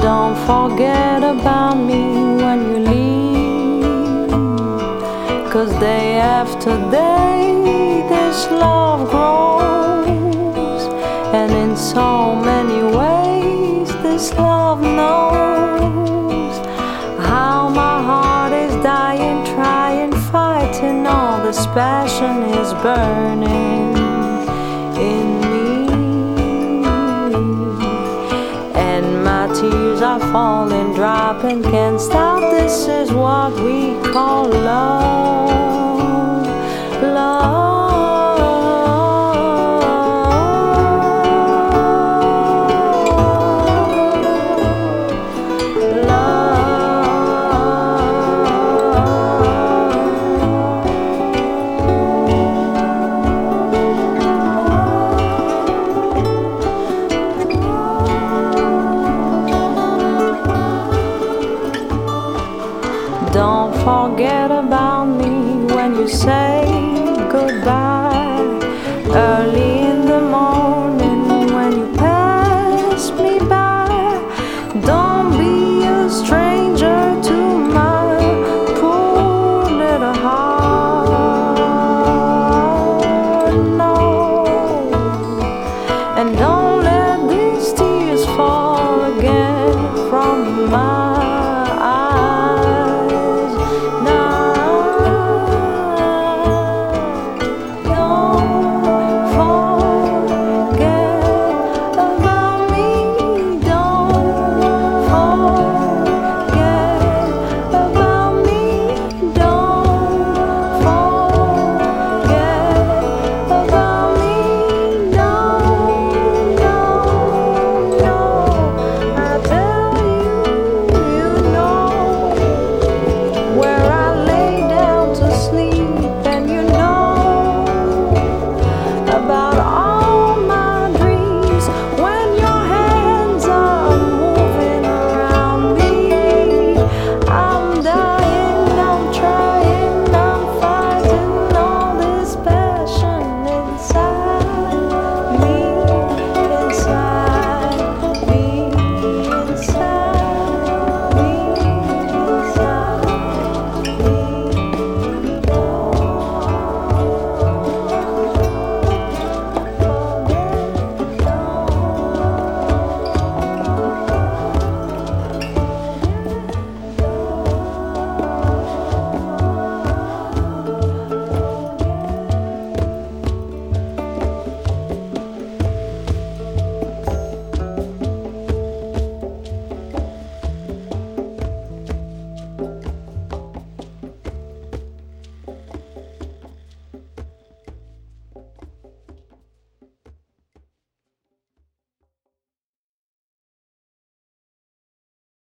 Don't forget about me when you leave, 'cause day after day this love grows, and in so many ways this love knows how my heart is dying, trying, fighting, all this passion is burning in me, and my tears are falling, dropping, can't stop. This is what we call love, love. Don't forget about me when you say goodbye, early in the morning when you pass me by. Don't be a stranger to my poor little heart, no. And don't let these tears fall again from my